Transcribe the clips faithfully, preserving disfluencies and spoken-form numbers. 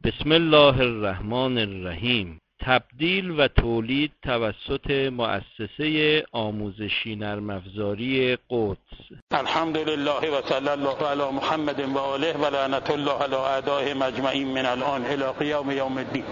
بسم الله الرحمن الرحیم. تبدیل و تولید توسط مؤسسه آموزشی نرم افزاری قدس. الحمدلله و صلی الله علی محمد و آله و لعنت الله علی اعدائهم اجمعین من الان الی قیام یوم الدین.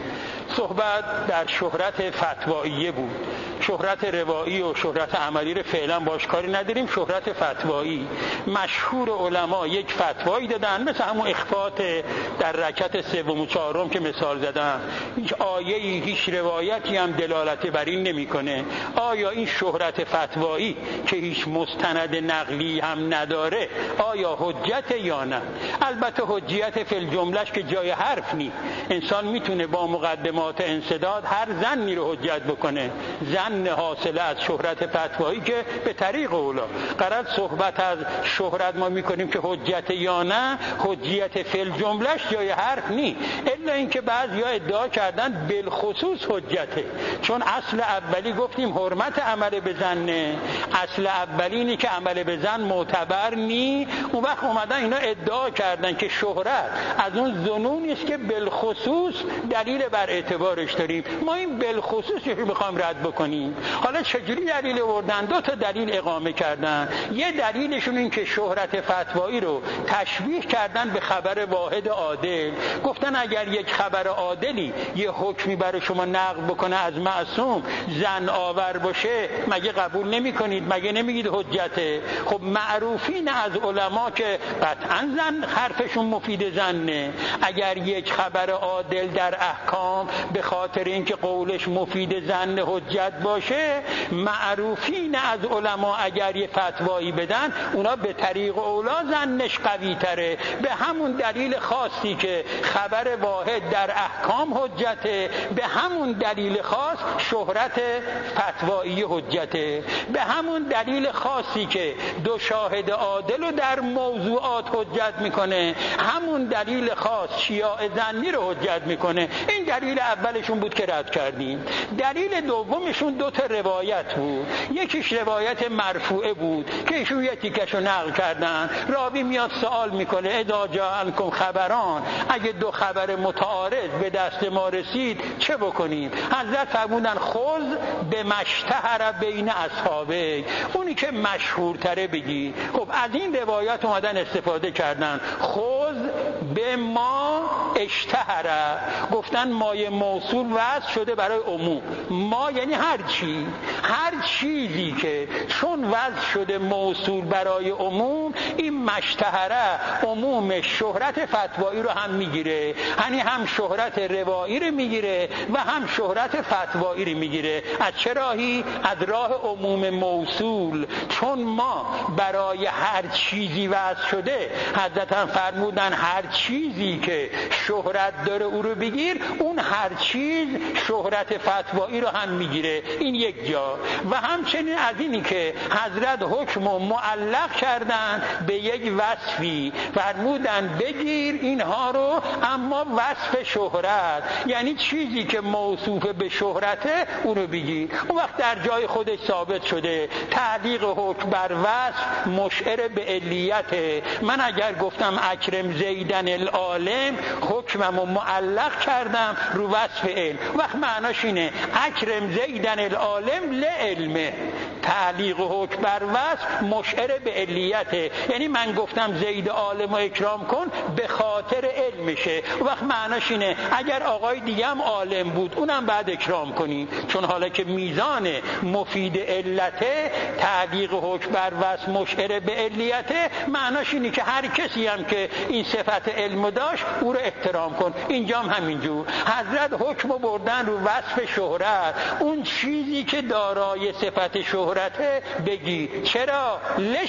صحبت در شهرت فتواییه بود. شهرت روایی و شهرت عملی رو فعلا باش کاری نداریم. شهرت فتوایی، مشهور علما یک فتوایی دادن، مثل همون اخفات در رکعت سوم و چهارم که مثال زدم. هیچ آیه‌ای، هیچ روایتی هم دلالت بر این نمی‌کنه. آیا این شهرت فتوایی که هیچ مستند نقلی هم نداره آیا حجت یا نه؟ البته حجیت فی الجملهش که جای حرف نی. انسان میتونه با مقدمات انسداد هر ظنی رو حجت بکنه. ظن حاصله از شهرت فتوایی که به طریق اولا قرار صحبت از شهرت ما میکنیم که حجت یا نه، حجیت فی الجملهش جای حرف نی. الا اینکه بعضیا ادعا کردن بالخصوص حجته، چون اصل اولی گفتیم حرمت عمل به ظن، اصل اولی اینه که عمل به ظن معتبر نی. اون وقت اومدن اینا ادعا کردن که شهرت از اون ظنونی است که بالخصوص دلیل بر اعتبارش داریم. ما این بالخصوص رو میخوایم رد بکنیم. حالا چجوری دلیل آوردن؟ دو تا دلیل اقامه کردن. یه دلیلشون این که شهرت فتوایی رو تشبیه کردن به خبر واحد عادل. گفتن اگر یک خبر عادلی یه حکمی برای شما نقل بکنه از معصوم ظن آور باشه، مگه قبول نمی کنید؟ مگه نمیگید حجته؟ خب معروفین از علما که قطعا ظن حرفشون مفید ظنه. اگر یک خبر عادل در احکام به خاطر اینکه قولش مفید ظن حجت باشه، معروفین از علما اگر یه فتوایی بدن اونا به طریق اولا ظنش قوی تره. به همون دلیل خاصی که خبر واحد در احکام حجته، به همون دلیل خاص شهرت فتوایی حجته. به همون دلیل خاصی که دو شاهد عادل رو در موضوعات حجت میکنه، همون دلیل خاص شیاع ظنی رو حجت میکنه. این دلیل اولشون بود که رد کردیم. دلیل دومشون دو تا روایت بود. یکیش روایت مرفوعه بود که ایشون یه تیکشو نقل کردن. راوی میاد سوال میکنه اذا جاءکم خبران، اگه دو خبر متعارض به دست ما رسید چه بکنیم؟ حضرت فرمودن خذ به مشتهر بین اصحابه، اونی که مشهورتره بگی. خب از این روایات اومدن استفاده کردن. خذ به ما اشتهره، گفتن مای موصول وضع شده برای عموم. ما یعنی هر چی، هر چیزی که چون وضع شده موصول برای عموم، این مشتهره عموم شهرت فتوایی رو هم میگیره. یعنی هم شهرت روایی رو میگیره و هم شهرت فتوایی رو میگیره. از چه راهی؟ از راه عموم موصول. چون ما برای هر چیزی وضع شده، حضرت هم فرمودن هر چیزی که شهرت داره او رو بگیر، اون هر چیز شهرت فتوایی رو هم میگیره. این یک جا. و همچنین از اینی که حضرت حکم رو معلق کردن به یک وصفی، فرمودن بگیر اینها رو اما وصف شهرت، یعنی چیزی که موصوف به شهرته اون رو بگیر. اون وقت در جای خودش ثابت شده تعلیق حکم بر وصف مشعر به علیته. من اگر گفتم اکرم زیدن العالم، حکمم رو معلق کردم رو وصف علم. وقت معناش اینه اکرم زیدن العالم لعلمه. تعلیق حکم بر وصف مشعر به علیته، یعنی من گفتم زید عالم رو اکرام کن به خاطر علمشه. وقت معناش اینه اگر آقای دیگه هم عالم بود اونم بعد اکرام کنیم، چون حالا که میزان مفید علته تعلیق حکم بر وصف مشعر به علیته، معناش اینه که هر کسی هم که این صفت علم داشت او رو احترام کن. اینجا هم همینجور حضرت حکم بردن رو وصف شهرت. اون چیزی که دارای صفت شهرته بگی. چرا؟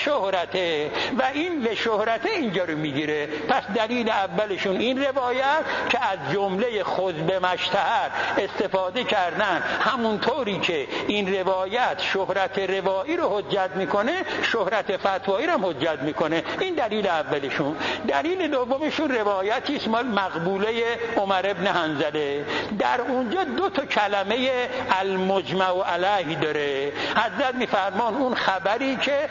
لشهرته. و این لشهرته اینجا رو میگیره. پس دلیل اولشون این روایت که از جمله خذ به مشتهر استفاده کردن، همونطوری که این روایت شهرت روایی رو حجت میکنه، شهرت فتوایی رو هم حجت میکنه. این دلیل اولشون. دلیل دومشون روایتی است مال مقبوله عمر ابن حنظله. در اونجا دو تا کلمه المجمع علیه داره. حضرت میفرمان اون خبری که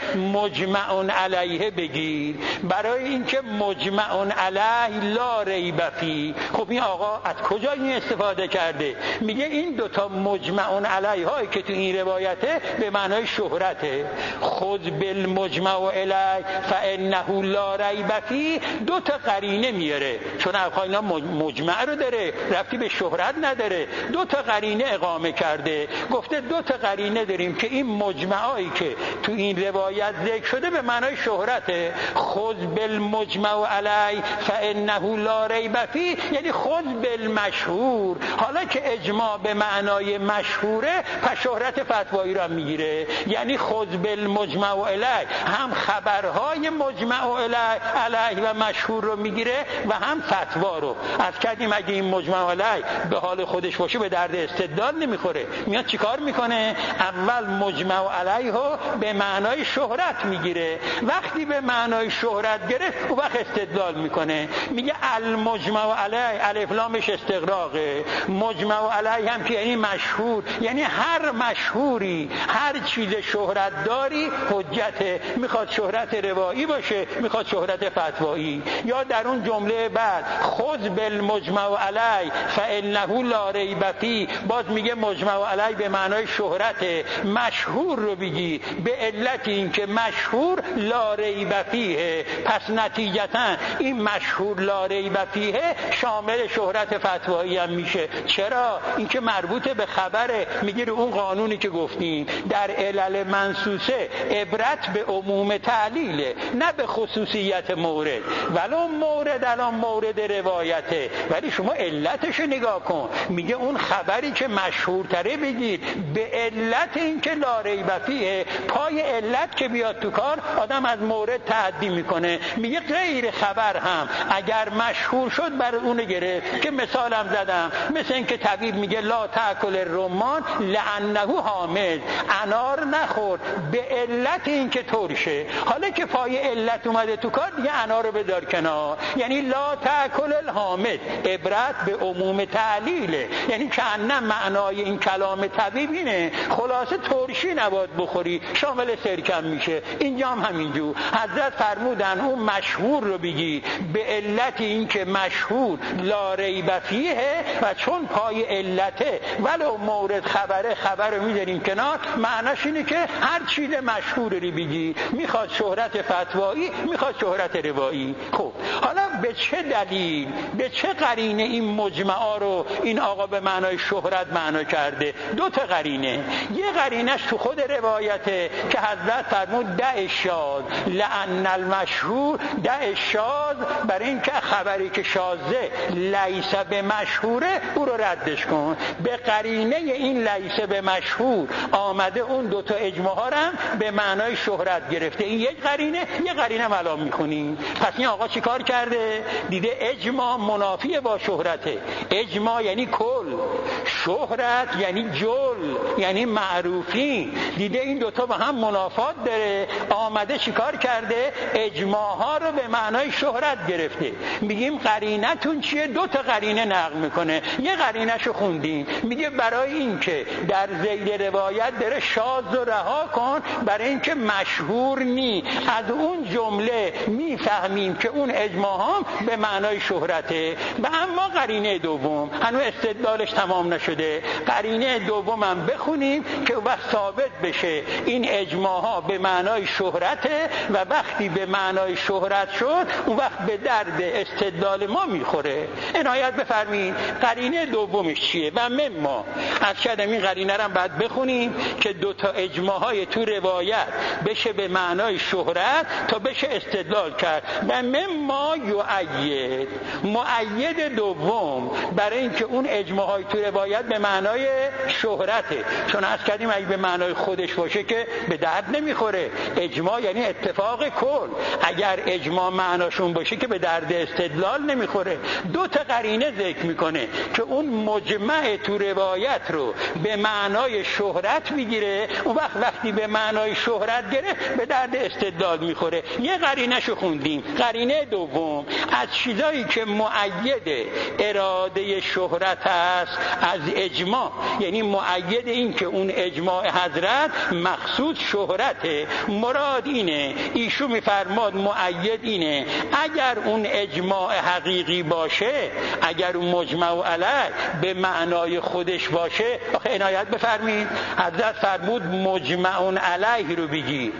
مجمع علیه بگیر، برای اینکه مجمع علیه لا ریب فیه. خب این آقا از کجا این استفاده کرده؟ میگه این دوتا مجمع علیه هایی که تو این روایته به معنای شهرته. خذ بالمجمع علیه فانه لا ریب فیه دو تا قرینه میاره، چون آقا اینا مجمع رو داره، ربطی به شهرت نداره. دو تا قرینه اقامه کرده، گفته دو تا قرینه داریم که این مجمعایی که تو این روایت ذکر شده به معنای شهرته. خذ بالمجمع علیه فانه لا ریب فیه یعنی خذ بالمشهور. حالا که اجماع به معنای مشهوره، پس شهرت فتوایی را میگیره. یعنی خذ بالمجمع علیه هم خبرهای مجمع علیه و مشهور رو میگیره و هم فتوا رو. از کردیم اگه این مجمع علیه به حال خودش باشه به درد استدلال نمیخوره، میاد چیکار میکنه؟ اول مجمع علیه رو به معنای شهرت میگیره، وقتی به معنای شهرت گرفت او وقت استدلال میکنه، میگه المجمع علیه الف لامش استغراقه، مجمع علیه هم که یعنی مشهور، یعنی هر مشهوری هر چیز شهرت داری حجته، میخواد شهرت روایی باشه میخواد شهرت فتوایی. یا در اون جمله بعد خذ بالمجمع علیه فانه لا ریب فیه باز میگه مجمع علیه به معنای شهرت، مشهور رو بگی به علت این که مشهور لا ریب فیه، پس نتیجتا این مشهور لا ریب فیه شامل شهرت فتوایی هم میشه. چرا؟ این که مربوط به خبره، میگه اون قانونی که گفتیم در علل منصوصه عبرت به عموم تعلیله نه به خصوصیت مورد. ولو مورد الان مورد روایته ولی شما علتش نگاه کن، میگه اون خبری که مشهورتره بگیر به علت این که لا ریب فیه. پای علت که بیاد تو کار آدم از مورد تعدی میکنه. میگه غیر خبر هم اگر مشهور شد بر اون گرفت، که مثالم زدم مثل این که طبیب میگه لا تاکل الرمان لانه حامض، انار نخور به علت این که ترشه. حالا که پای علت اومده تو کار دیگه انار رو بدار کنار. یعنی لا تاکل الحامض عبرت به عموم تعلیله، یعنی که نه معنای این کلام طبیب اینه خلاصه ترشی نباید بخوری، شامل سرکم میشه. اینجا هم همینجور حضرت فرمودن اون مشهور رو بگی به علت این که مشهور لا ریب فیه و چون پای علته ولو مورد خبره خبر رو میذاریم کنار، معناش اینه که هر چیز مشهور رو بگی، میخواد شهرت فتوایی میخواد شهرت روایی. خب حالا به چه دلیل به چه قرینه این مجمعا رو این آقا به معنای شهرت معنا کرده؟ دو تا قرینه. یه قرینش تو خود روایته که حضرت فرمود دع شاذ لان المشهور دع شاذ، برای اینکه خبری که شاذه لیس به مشهوره او رو ردش کن. به قرینه این لیس به مشهور آمده اون دو تا اجماع ها هم به معنای شهرت گرفته. این یک قرینه. یه قرینه هم الان میخونیم. پس این آقا چی کار کرده؟ دیده اجماع منافی با شهرته. اجماع یعنی کل، شهرت یعنی جل یعنی معروفی. دیده این دوتا با هم منافات داره، آمده چی کار کرده؟ اجماع ها رو به معنای شهرت گرفته. میگیم قرینتون چیه؟ دو تا قرینه نقل میکنه. یه قرینه‌شو خوندیم، میگه برای این که در ذیل روایت داره شاذ رو رها کن، برای اینکه مشهور نی. از اون جمله میفهمیم که اون اجماع هم به معنای شهرته. و اما قرینه دوم هنوز استدلالش تمام نشده. قرینه دوم هم بخونیم که وقت ثابت بشه این اجماع ها به معنای شهرته و وقتی به معنای شهرت شد اون وقت به درد استدلال ما میخوره. عنایت بفرمایید قرینه دومش چیه؟ و مما از کردم این قرینه رو بعد بخونیم که دو تا اجماع های تو روایت بشه به معنای شهرت تا بشه استدلال کرد. و مما یؤید مؤید دوم برای اینکه اون اجماع های تو روایت به معنای شهرته، چون از کردیم اگه به معنای خودش باشه که به درد نمیخوره. اجماع یعنی اتفاق کل، اگر اجماع معناشون باشه که به درد استدلال نمیخوره. دو تا قرینه ذکر میکنه که اون مجمع تو روایت رو به معنای شهرت میگیره. اون وقت وقتی وقتی به معنای شهرت گرفت به درد استدلال میخوره. یه قرینه‌شو خوندیم. قرینه دوم، از چیزایی که مؤید اراده شهرت است از اجماع، یعنی مؤید این که اون اجماع حضرت مقصود شهرته. مراد اینه، ایشون میفرماد مؤید اینه اگر اون اجماع حقیقی باشه، اگر اون مجمع علیه به معنای خودش باشه. آخه عنایت بفرمید، حضرت فرمود مجمع علیه رو بگیر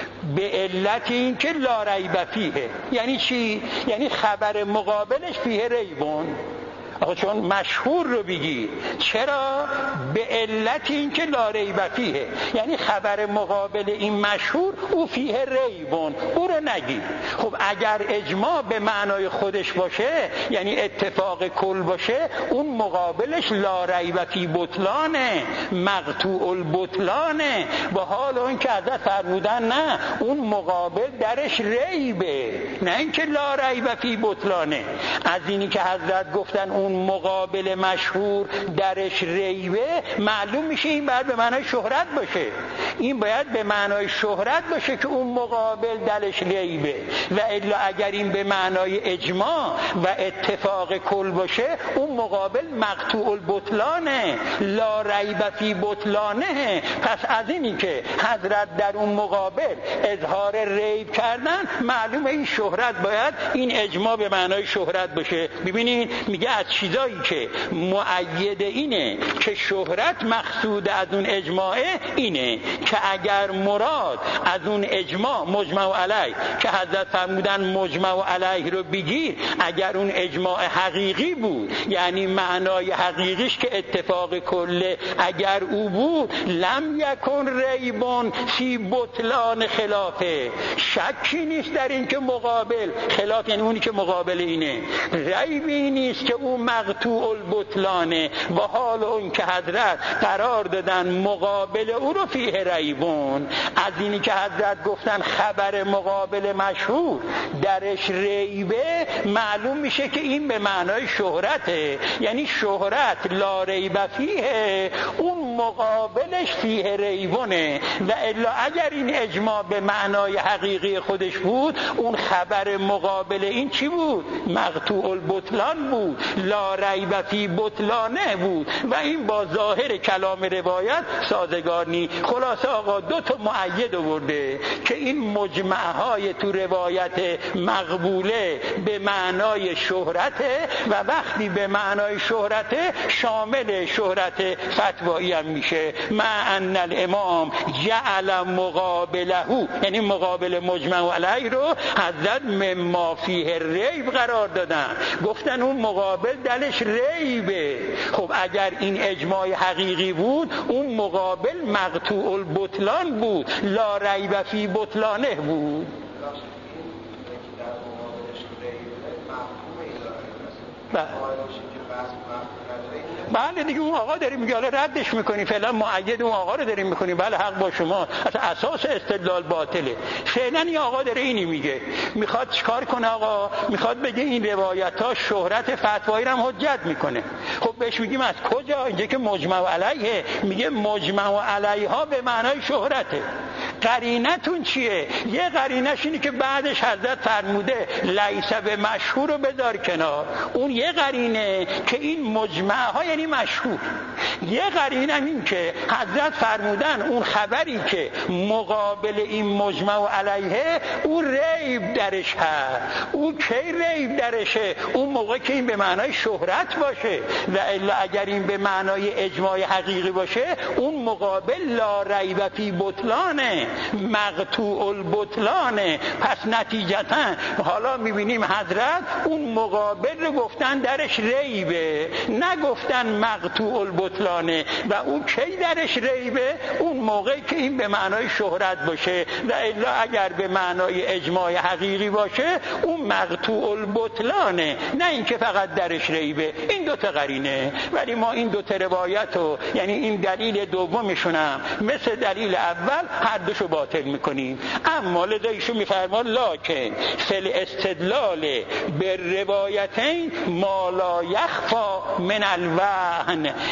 به علت این که لا ریب فیه. یعنی چی؟ یعنی خبر مقابلش فیه ریبون. آخه چون مشهور رو بگی. چرا؟ به علت این که لا ریب فیه، یعنی خبر مقابل این مشهور او فیه ریبون، او رو نگی. خب اگر اجماع به معنای خودش باشه، یعنی اتفاق کل باشه، اون مقابلش لا ریب فی بطلانه، مقطوع البطلانه. با حال اون که حضرت فرمودن نه، اون مقابل درش ریبه، نه اینکه لا ریب فی بطلانه. از اینی که حضرت گفتن اون مقابل مشهور درش ریبه، معلوم میشه این باید به معنای شهرت باشه. این باید به معنای شهرت باشه که اون مقابل درش ریبه، و الا اگر این به معنای اجماع و اتفاق کل باشه، اون مقابل مقطوع البطلانه، لا ریب فی بطلانه. پس از اینی که حضرت در اون مقابل اظهار ریب کردن، معلومه این شهرت باید این اجماع به معنای شهرت باشه. ببینید میگه از چیزایی که مؤید اینه که شهرت مقصود از اون اجماعه اینه که اگر مراد از اون اجماع مجمع علیه که حضرت فرمودن مجمع علیه رو بگیر، اگر اون اجماع حقیقی بود، یعنی معنای حقیقیش که اتفاق کله اگر او بود، لم یکن ریبون فی بطلان خلافه، شکی نیست در این که مقابل خلاف، یعنی اونی که مقابل اینه، ریبی نیست که او مقطوع البطلانه. و حال اون که حضرت قرار دادن مقابل او رو فیه ریبون، از اینی که حضرت گفتن خبر مقابل مشهور درش ریبه، معلوم میشه که این به معنای شهرته، یعنی شهرت لا ریب فیه، اون مقابلش فیه ریبونه. و الا اگر این اجماع به معنای حقیقی خودش بود، اون خبر مقابل این چی بود؟ مقطوع البطلان بود، لا ریب فی بطلانه بود، و این با ظاهر کلام روایت سازگار نی. خلاصه آقا دو تا مؤید آورده که این مجمعهای تو روایت مقبوله به معنای شهرته، و وقتی به معنای شهرته شامل شهرت فتوایی هم میشه. مع ان الامام جعل مقابله، یعنی مقابل مجمع علیه رو حضرت مما فیه ریب قرار دادن، گفتن اون مقابل دلش ریبه. خب اگر این اجماع حقیقی بود، اون مقابل مقطوع البطلان بود، لا ریب فی بطلانه بود. بله دیگه اون آقا داریم میگه، حالا ردش میکنی، فعلا مؤید اون آقا رو داریم میکنی. بله حق با شما، اصلا اساس استدلال باطله. فعلا این آقا داره اینی میگه، میخواد چیکار کنه آقا؟ میخواد بگه این روایت ها شهرت فتوایی رو هم حجت میکنه. خب بهش میگیم از کجا؟ اینجا که مجمع علیه، میگه مجمع علیه ها به معنای شهرته. قرینتون چیه؟ یه قرینش اینه که بعدش حضرت فرموده لیس به مشهور رو بذار کنار، اون یه قرینه که این مجمع ها یعنی مشهور. یه قرینه این که حضرت فرمودن اون خبری که مقابل این مجمع علیه او ریب درش هست. او کی ریب درشه؟ اون موقع که این به معنای شهرت باشه، و الا اگر این به معنای اجماع حقیقی باشه، اون مقابل لا ریب فی بطلانه، مقطوع البطلانه. پس نتیجتا حالا میبینیم حضرت اون مقابل رو گفتن درش ریبه، نگفتن مقطوع البطلانه. و اون کی درش ریبه؟ اون موقعی که این به معنای شهرت باشه، و الا اگر به معنای اجماع حقیقی باشه، اون مقطوع البطلانه، نه اینکه فقط درش ریبه. این دو تا قرینه. ولی ما این دو تا روایت رو، یعنی این دلیل دومشون هم مثل دلیل اول هر دوشو باطل میکنیم. اما لذا ایشون میفرمان لکن فل استدلال به روایتین ما لا یخفا من الوهن. این دو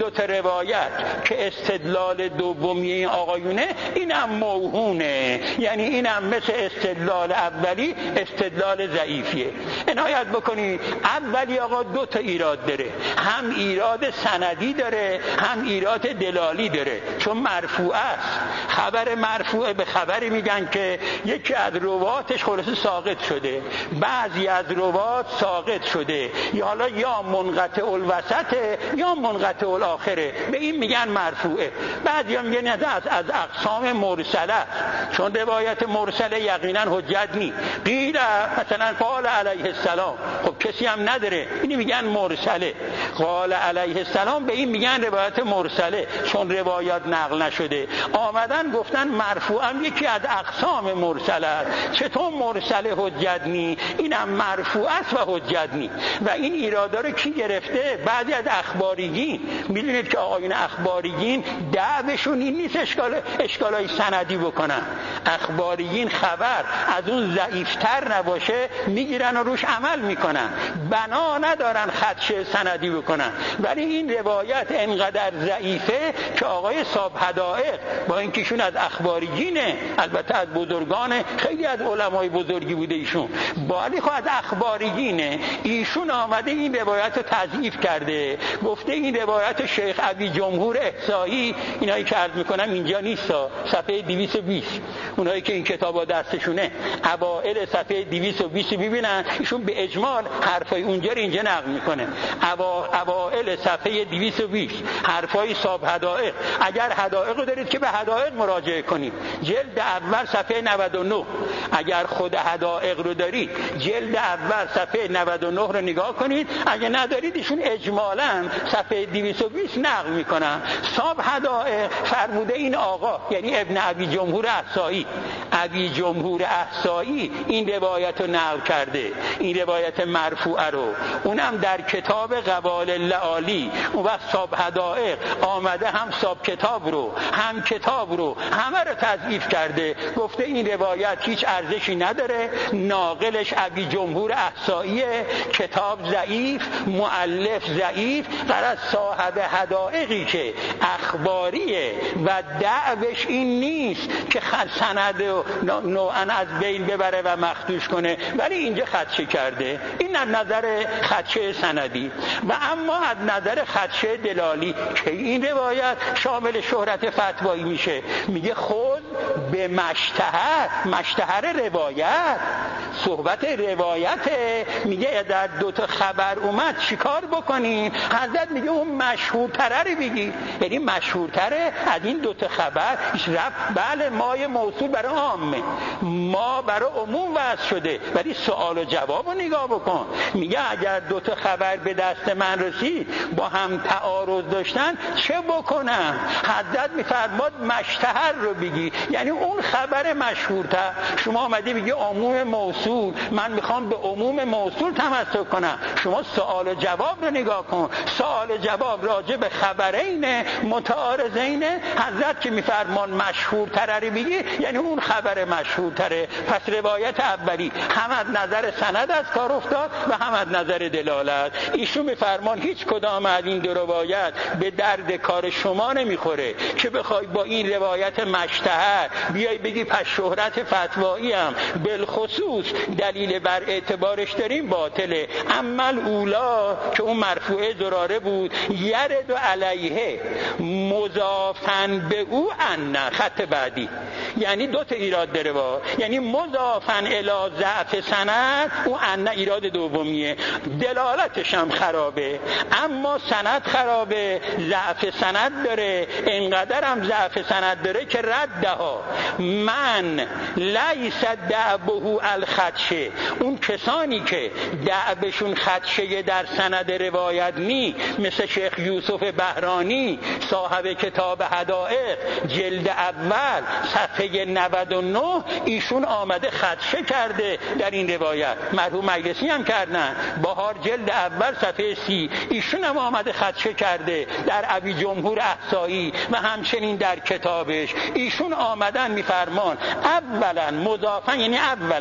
دو تا روایت که استدلال دومی این آقایونه اینم موهونه، یعنی اینم مثل استدلال اولی استدلال ضعیفیه. عنایت بکنید اولی آقا دو تا ایراد داره، هم ایراد سندی داره هم ایراد دلالی داره، چون مرفوع است. خبر مرفوع به خبری میگن که یکی از رواتش خلاصه ساقط شده، بعضی از روات ساقط شده، یا حالا یا منقطع الوسطه یا منقطع الاخره، به این میگن مرفوعه. بعضی هم میگن از از اقسام مرسله، چون روایت مرسله یقینا حجت نی. قیل مثلا قال علیه السلام، خب کسی هم نداره، اینی میگن مرسله. قال علیه السلام به این میگن روایت مرسله، چون روایات نقل نشده. آمدن گفتن مرفوع هم یکی از اقسام مرسله است. چطور مرسله حجت نی؟ اینم مرفوع است و حجت نی. و این ایرادا رو کی گرفته؟ بعضی از اخباریین. میدونید که آقایون اخباریین دعوشون این نیست اشکال اشکالای سندی بکنن. اخباریین خبر از اون ضعیفتر نباشه میگیرن و روش عمل میکنن، بنا ندارن خدشه سندی بکنن. ولی این روایت انقدر ضعیفه که آقای صاحب حدائق با اینکه ایشون از اخباریینه، البته از بزرگان خیلی از علمای بزرگی بوده ایشون، ولی خب از اخباریینه، ایشون آمده این روایت رو تضعیف کرده، گفته این روایت شیخ ابی جمهور احصایی، اینایی که عرض میکنم اینجا نیست، صفحه دویست و بیست، اونایی که این کتابا دستشونه اوائل صفحه دویست و بیست میبینن ایشون به اجمال حرفای اونجا رو اینجا نقل میکنه. اوائل صفحه دویست و بیست حرفای صاحب حدائق. اگر حدائق رو دارید که به حدائق مراجعه کنید، جلد اول صفحه نود و نه. اگر خود حدائق رو دارید جلد اول صفحه نود و نه رو نگاه کنید، اگر ندارید ایشون اجمالاً صفحه دویست و بیست نقل میکنن. صاحب حدائق فرموده این آقا، یعنی ابن ابی جمهور احصایی، ابی جمهور احصایی این روایت رو نقل کرده، این روایت مرفوعه رو، اونم در کتاب قوال اللعالی. اون وقت صاحب حدائق آمده هم صاحب کتاب رو هم کتاب رو همه رو تضعیف کرده، گفته این روایت هیچ ارزشی نداره، ناقلش ابی جمهور احصاییه، کتاب ضعیف، مؤلف ضعیف، در از صاحب حدائقی که اخباریه و دعوش این نیست که سند نوعا از بین ببره و مخدوش کنه، ولی اینجا خدشه کرده. این از نظر خدشه سندی. و اما از نظر خدشه دلالی که این روایت شامل شهرت فتوایی میشه، میگه خود به مشتهر، مشتهر روایت، صحبت روایت، میگه در دوتا خبر اومد چیکار بکنیم؟ حضرت میگه اون مشهورتره رو بگی، یعنی مشهورتره از این دوتا خبر رفت. بله مای موصول برای عامه، ما برای عموم وضع شده، ولی سوال و جواب رو نگاه بکن. میگه اگر دوتا خبر به دست من رسید با هم تعارض داشتن چه بکنم؟ حضرت میفرماد مشتهر رو بگی، یعنی اون خبر مشهورتر. شما آمدی بگی عموم موصول، من میخوام به عموم موصول تمسک کنم، شما سوال و جواب رو نگاه کن. سوال و جواب راجع به خبرین متعارضین، حضرت که میفرمان مشهورتر رو بگی، یعنی اون خبر مشهورتره. پس روایت اولی هم از نظر سند از کار افتاد و هم از نظر دلالت. ایشون میفرمان هیچ کدام از این دو روایت به درد کار شما نمیخوره که بخوای با این روایت مشتهر بیای بگی پس شهرت فتوایی هم بالخصوص دلیل بر اعتبارش داریم باطله. عمل اولا که اون مرفوعه دراره بود، یرد و علیه مضافن به او ان، خط بعدی، یعنی دو تا ایراد داره با، یعنی مضافن الی ضعف سند، اون ان ایراد دومیه، دلالتش هم خرابه، اما سند خرابه، ضعف سند داره، اینقدر هم ضعف سند داره که ردها من لیس دعبه الخدشه، اون کسانی که دعبشون خدشه در سند روایت نی، مثل شیخ یوسف بهرانی صاحب کتاب حدائق جلد اول صفحه نود و نه، ایشون آمده خدشه کرده در این روایت. مرحوم مجلسی هم کردن، بهار جلد اول صفحه سی، ایشون هم آمده خدشه کرده در ابی جمهور احصایی و همچنین در کتابش. ایشون آمدن میفرمان اولا مضافن، یعنی اولا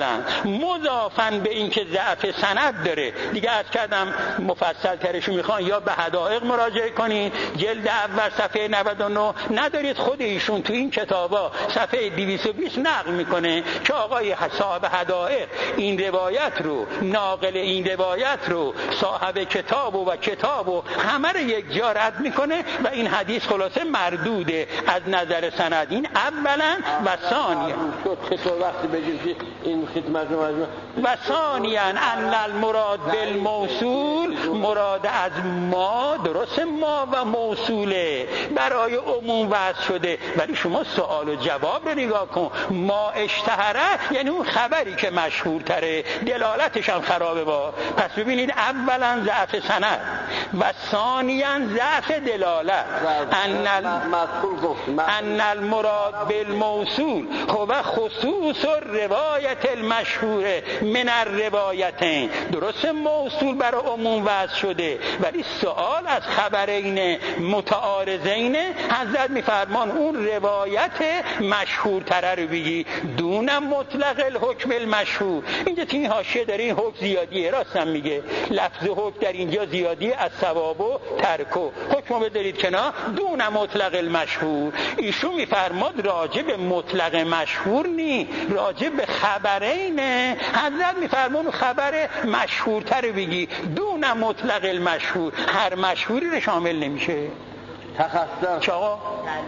مضافن به این که ضعف سند داره. دیگه عرض کردم مفصل ترشو میخوان یا به حدائق مراجعه کنید، جلد اول صفحه نود و نه، ندارید خود ایشون تو این کتابا صفحه دویست و بیست نقل میکنه که آقای صاحب حدائق این روایت رو، ناقل این روایت رو، صاحب کتاب و, و کتاب و همه رو یک جا رد میکنه و این حدیث خلاصه مردوده از نظر سند. این اولا و ثانیا چطور وقتی بگید این خدمت و ثانیا ان المراد بالموصول، مراد از ما، درست ما و موصوله، برای عموم وضع شده، ولی شما سوال و جواب رو نگاه کن. ما اشتهره یعنی اون خبری که مشهورتره، دلالتش هم خرابه. با پس ببینید اولا ضعف سند و ثانیا ضعف دلالت. ان ان المراد بالموصول هو خصوص روایت المشهوره من الروایتین، درست موصول برای عموم وضع شده، ولی سوال از خبرین متعارضین حضرت میفرمان اون روایت مشهورتره رو بگی دون مطلق الحکم المشهور. اینجا تو این حاشیه داره این حکم زیادیه، راستم میگه لفظ حکم در اینجا زیادیه، از ثواب و ترکو حکم بذارید کنار، دون مطلق المشهور. ایشون میفرماد راجع به مطلق مشهور نی، راجع به خبرین حضرت میفرمان خبر مشهورتر بگی دون مطلق المشهور، هر مشهوری رو شامل نمیشه. تخصص چه آقا؟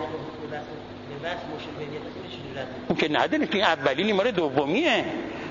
اون که نداره که اولی مال دومیه،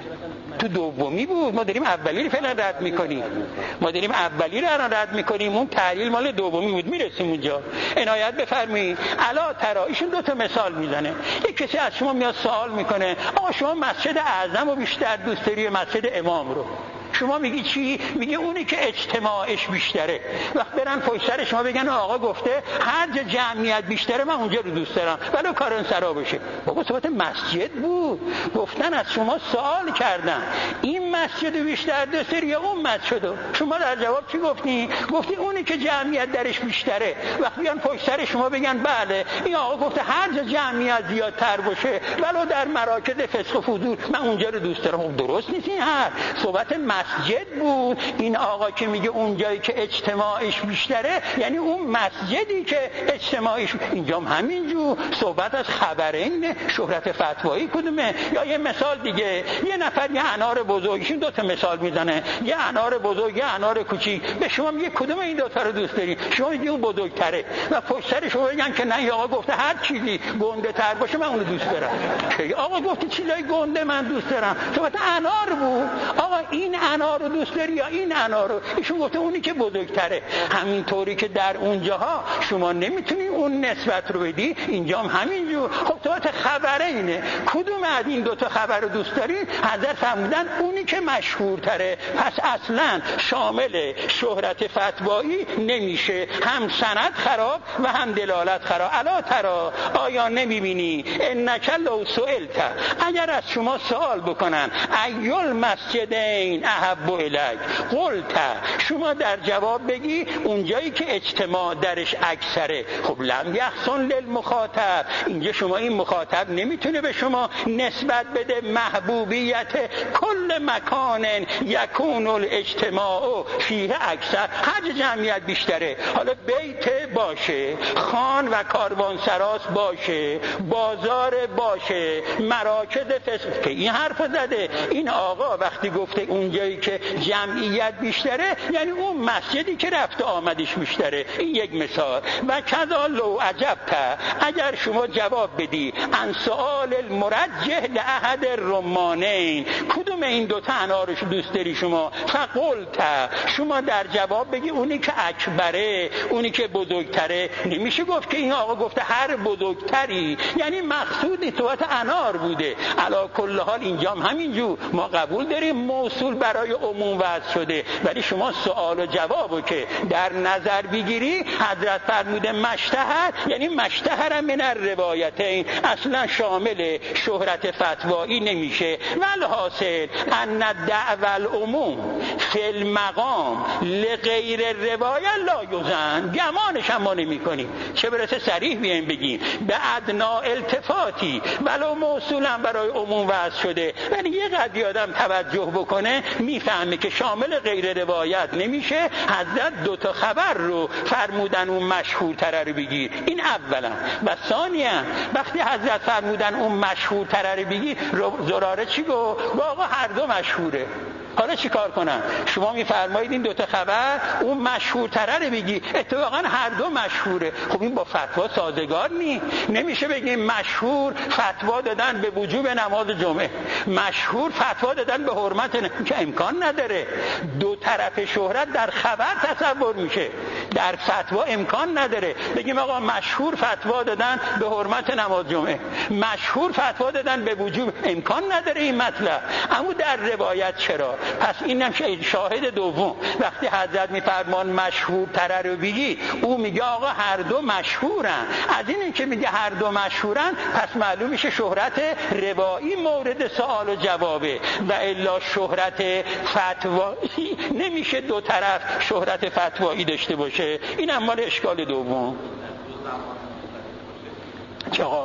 تو دومی بود، ما داریم اولی رو فعلا رد میکنیم، ما داریم اولی رو الان رد میکنیم، اون تحلیل مال دومی بود. میرسیم اونجا، عنایت بفرمایید. الا ترا ایشون دو تا مثال میزنه. یک کسی از شما میاد سوال میکنه آقا شما مسجد اعظم رو بیشتر دوست داری مسجد امام رو؟ شما میگی چی؟ میگه اونی که اجتماعش بیشتره. وقت برن پشت سر شما بگن آقا گفته هر جا جمعیت بیشتره من اونجا رو دوست دارم ولو کارن سرا بشه. بابا صحبت مسجد بود، گفتن از شما سوال کردن این مسجد بیشتر دوست داری یا اون مسجد؟ شما در جواب چی گفتی؟ گفتی اونی که جمعیت درش بیشتره. وقتی بیان پشت سر شما بگن بله این آقا گفته هر جا جمعیت زیادتر باشه ولو در مراکز فسق و فجور من اونجا رو دوست دارم. خب درست نیست این حرف، صحبت مسجد بود. این آقا که میگه اون جایی که اجتماعش بیشتره یعنی اون مسجدی که اجتماعش، اینجا همینجور صحبت از خبرین شهرت فتوایی کدومه؟ یا یه مثال دیگه، یه نفر یه انار بزرگشون دو تا مثال میزنه، یه انار بزرگ یه انار کوچیک، به شما میگه کدوم این دو تا رو دوست داری؟ شما میگی اون بزرگتره و پشت سر شما میگن که نه آقا گفته هر چیزی گنده تر باشه من اون رو دوست دارم. که آقا گفته چیزای گنده من دوست دارم، صحبت انار بود. آقا این انار رو دوست داری یا این انار رو؟ ایشون گفته اونی که بزرگتره. همینطوری که در اونجاها شما نمیتونی اون نسبت رو بدی، اینجا هم همینجور. خب صحبت خبره اینه، کدوم از این دوتا خبر رو دوست داری؟ حضرت فرمودن اونی که مشهورتره. پس اصلا شامل شهرت فتوایی نمیشه، هم سند خراب و هم دلالت خراب. الا ترا آیا نمیبینی انک لو سئلت، اگر از شما سوال بکنن ایل مسجدین احب الیک قلت، شما در جواب بگی اونجایی که اجتماع درش اکثره. خب لم یحسن للمخاطب، اینجا شما این مخاطب نمیتونه به شما نسبت بده محبوبیت کل مکان یکون الاجتماع فیه اکثر، هر جمعیت بیشتره. حالا بیت باشه، خان و کاروانسراس باشه، بازار باشه، مراکز فسق، که این حرف زده. این آقا وقتی گفته اونجایی که جمعیت بیشتره یعنی اون مسجدی که رفت آمدش بیشتره. این یک مثال. و کذا لو عجبت، اگر شما جواب بدی عن سؤال المرجح لاحد الرمانین، کدوم این دو تا انارشو دوست داری شما؟ فقلت، شما در جواب بگی اونی که اکبره، اونی که بزرگتره. نمیشه گفت که این آقا گفته هر بزرگتری، یعنی مقصود صحبت انار بوده. علا کل حال اینجا هم همینجور ما قبول داریم موصول برای عموم وضع شده، ولی شما سوال و جوابو که در نظر بگیری حضرت فرموده مشتهر، یعنی مشتهر من الروایتین، اصلا شامل شهرت فتوایی نمیشه. والحاصل ان دعوى العموم فی المقام لغیر روایه لا یزن، گمانش هم ما نمی کنیم، چه برسه صریح بیایم بگیم به ادنا التفاتی ولو موصولا برای عموم وضع شده. ولی یه قدری آدم توجه بکنه میفهمه که شامل غیر روایت نمیشه. حضرت دو تا خبر رو فرمودن اون مشهورتره رو بگیر، این اولا. و ثانیا وقتی حضرت فرمودن اون مشهورتره رو بگیر، زراره چی گفت؟ آقا هر دو مشهوره، حالا چی کار کنم؟ شما میفرمایید این دوتا خبر اون مشهورتره رو بگی، اتفاقا هر دو مشهوره. خب این با فتوا سازگار نی. نمیشه بگیم مشهور فتوا دادن به وجوب نماز جمعه، مشهور فتوا دادن به حرمت ن... که امکان نداره. دو طرف شهرت در خبر تصور میشه، در فتوا امکان نداره. بگیم آقا مشهور فتوا دادن به حرمت نماز جمعه، مشهور فتوا دادن به وجوب، امکان نداره این مطلب. اما در روایت چرا؟ پس اینم شاهد دوم. وقتی حضرت میفرمان مشهور تره رو بگی، او میگه آقا هر دو مشهورن. از این که میگه هر دو مشهورن، پس معلوم میشه شهرت روایی مورد سوال و جوابه، و الا شهرت فتوایی نمیشه دو طرف شهرت فتوایی داشته باشه. این هم مال اشکال دوم. چه آقا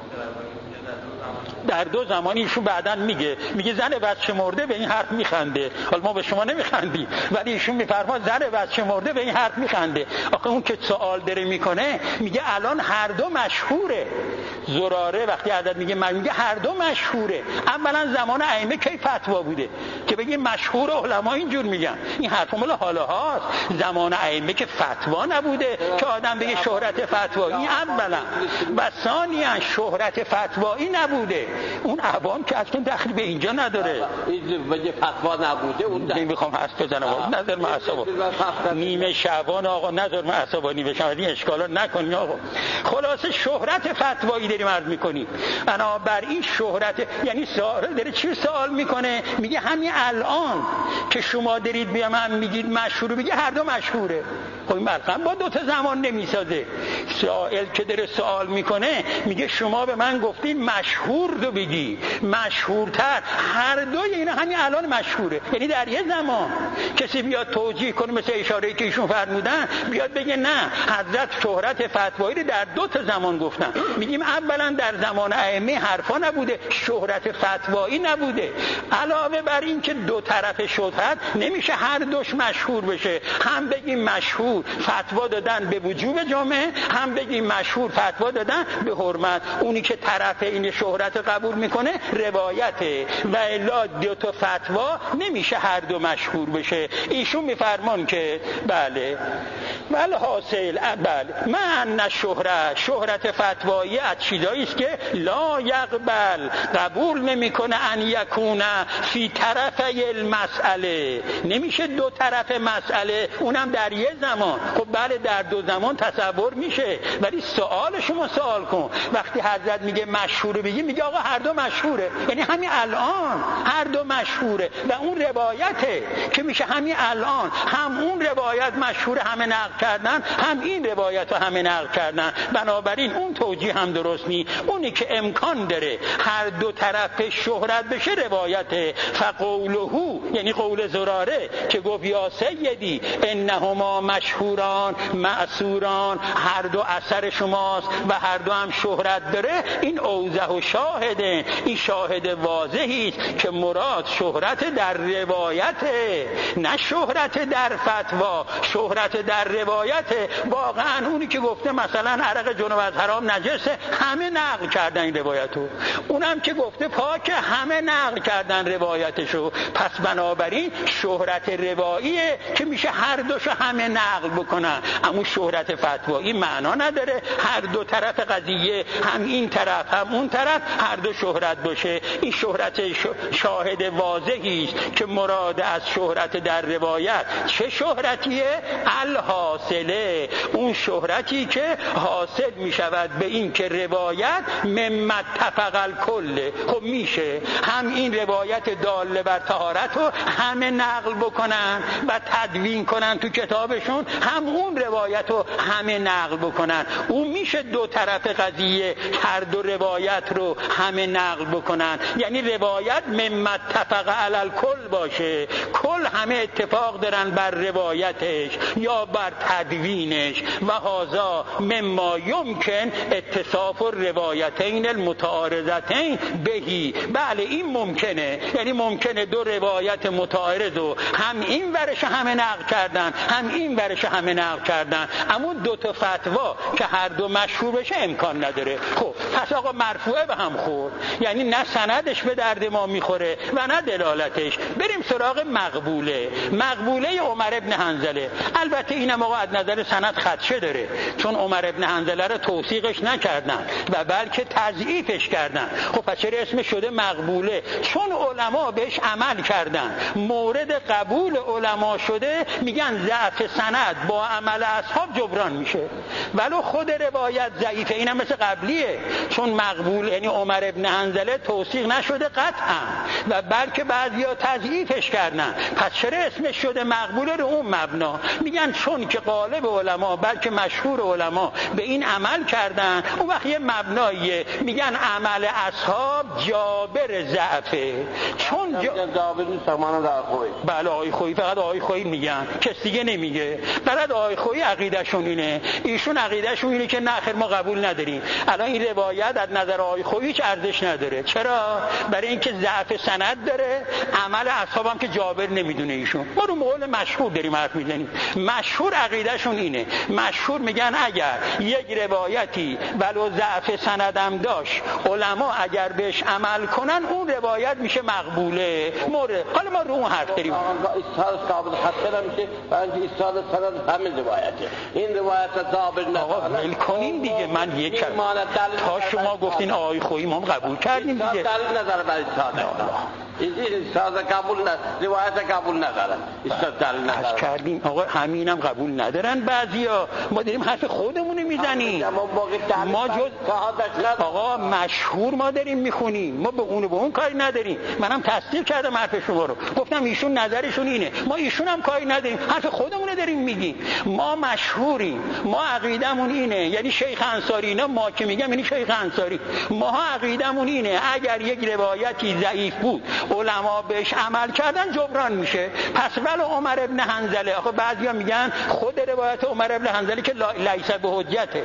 در دو زمان ایشون بعداً میگه میگه زن بچه مرده به این حرف میخنده. حالا ما به شما نمیخندی، ولی ایشون میفرماد زن بچه مرده به این حرف میخنده. آخه اون که سوال داره میکنه میگه الان هر دو مشهوره. زراره وقتی عدد میگه من میگه هر دو مشهوره. اولا زمان ائمه کی فتوا بوده که بگیم مشهور؟ علما اینجور میگن. این حرف مال حالا هاست. زمان ائمه که فتوا نبوده که آدم بگه شهرت فتوایی. اولا و ثانیا شهرت فتوایی نبوده. اون عوام که اصلا دخلی به اینجا نداره. این بگه فتوا نبوده اون نمیخوام حرف بزنم، نظر من عصبانی نیمه شعبان آقا، نظر من عصبانی بشم، این اشکالا نکنی آقا. خلاصه شهرت فتوایی داریم عرض میکنیم. بنابراین شهرت یعنی سوال داره چی سوال میکنه؟ میگه همین الان که شما دارید به من میگید مشهور، میگه هر دو مشهوره. خب این مثلا با دو تا زمان نمیسازه. سائل که داره سوال میکنه میگه شما به من گفتین مشهور رو بگی، مشهورتر. هر دوی اینا همین الان مشهوره. یعنی در یه زمان کسی بیاد توجیه کنه مثل اشاره‌ای که ایشون فرمودن، بیاد بگه نه حضرت شهرت فتوایی رو در دو تا زمان گفتن. میگیم اولا در زمان ائمه حرفا نبوده، شهرت فتوایی نبوده. علاوه بر این که دو طرف شهرت نمیشه هر دوش مشهور بشه. هم بگیم مشهور فتوا دادن به وجوب جمعه، هم بگیم مشهور فتوا دادن به حرمت. اونی که طرف این شهرت قبول میکنه روایته، و الا دو تا فتوا نمیشه هر دو مشهور بشه. ایشون میفرمان که بله بله حاصل بله من شهرت شهرت فتوایی از چیزایی است که لا یقبل قبول نمیکنه ان یکونه فی طرفی المسئله، نمیشه دو طرف مسئله اونم در یه زمان. خب بله در دو زمان تصور میشه، ولی سوال شما سوال کن. وقتی حضرت میگه مشهوره بگی، میگه آقا هر دو مشهوره، یعنی همین الان هر دو مشهوره. و اون روایته که میشه همین الان هم اون روایت مشهوره همه نقل کردن، هم این روایت رو همه نقل کردن. بنابراین اون توجیه هم درست نی. اونی که امکان داره هر دو طرف شهرت بشه روایته. فقوله یعنی قول زراره که گفت یا سیدی انهما مشهوران معصوران، هر دو اثر شماست و هر دو هم شهرت داره. این اوضح و شاهده، این شاهد واضحی است که مراد شهرت در روایته، نه شهرت در فتوا. شهرت در روایت واقعا اونی که گفته مثلا عرق جنوب از حرام نجسه، همه نقل کردن این روایتو. اونم که گفته پاک، همه نقل کردن روایتشو. پس بنابراین شهرت رواییه که میشه هر دوشو همه نقل بکنن. اما شهرت فتوایی معنا نداره هر دو طرف قضیه، هم این طرف هم اون طرف، هر دو شهرت باشه. این شهرت شاهد واضحی است که مراد از شهرت در روایت چه شهرتیه؟ الحاصله، اون شهرتی که حاصل می شود به این که روایت ممت تفق الکل. خب میشه هم این روایت داله بر طهارت رو همه نقل بکنن و تدوین کنن تو کتابشون، هم اون روایت رو همه نقل بکنن. اون میشه دو طرف قضیه هر دو روایت رو همه نقل بکنن، یعنی روایت مما اتفق علی الکل باشه، کل همه اتفاق دارن بر روایتش یا بر تدوینش. و هذا مما یمکن اتصاف الروایتین المتعارضتین بهی. بله این ممکنه، یعنی ممکنه دو روایت متعارض و هم این ورش همه نقل کردن هم این ورش همه نقل کردن، اما دو تا فتوا که هر دو مشهور بشه امکان نداره. خب پس آقا مرفوعه به هم خورد، یعنی نه سندش به درد ما میخوره و نه دلالتش. بریم سراغ مقبوله. مقبوله عمر ابن حنظله. البته اینم آقا از نظر سند خدشه داره، چون عمر ابن حنظله رو توثیقش نکردن و بلکه تضعیفش کردن. خب پس چرا اسمش شده مقبوله؟ چون علما بهش عمل کردن، مورد قبول علما شده. میگن ضعف سند با عمل اصحاب جبران میشه، ولو خود روایت ضعیفه. اینم مثل قبلیه، چون مقبول یعنی عمر ابن حنظله توثیق نشده قطعا و بلکه بعضیا تضعیفش کردن. پس چرا اسمش شده مقبوله؟ رو اون مبنا میگن چون که غالب علما بلکه مشهور علما به این عمل کردن. اون وقت یه مبناییه، میگن عمل اصحاب جابر ضعفه. چون جا... جابر نیست سامان در خویی. بله آقای خویی، فقط آقای خویی میگن، کس دیگه نمیگه. فقط آقای خویی عقیدهشون اینه. ایشون عقیدهشون اینه که نه خیر ما قبول نداریم. الان این روایت از نظر آقای خویی هیچ ارزش نداره. چرا؟ برای اینکه ضعف سند داره، عمل اصحابم که جابر نمیدونه. ایشون ما رو قول مشهور داریم حرف میزنیم. مشهور عقیدهشون اینه. مشهور میگن اگر یک روایتی ولو ضعف سندم داشت، علما اگر بهش عمل کنن اون روایت میشه مقبوله. مورد حالا ما رو اون حرف داریم. استاد قابل حسن میشه، برای استاد سند همین روایته. این روایت ضابط نه. آقا ول کنین دیگه. من یک تا شما گفتین آقای خویی ما قبول کردیم دیگه. دلیل نداره برای استاد. این استاد قبول نه، روایت قبول نداره. استاد دلیل نداره. کردیم آقا همینم قبول ندارن بعضیا. ما داریم حرف خودمون میزنیم. ما جز آقا مشهور ما داریم میخونیم، ما به اون و به اون کاری نداریم. منم تصدیق کردم حرف شما رو، گفتم ایشون نظرشون اینه، ما ایشون هم کاری نداریم، حرف خودمون داریم میگیم. ما مشهوریم، ما عقیدمون اینه، یعنی شیخ انصاری اینا ما که میگم یعنی شیخ انصاری، ما عقیدمون اینه اگر یک روایتی ضعیف بود علما بهش عمل کردن جبران میشه. پس ولو عمر ابن حنظله، آخه بعضیا میگن خود روایت عمر ابن حنظله که لیس به حجته،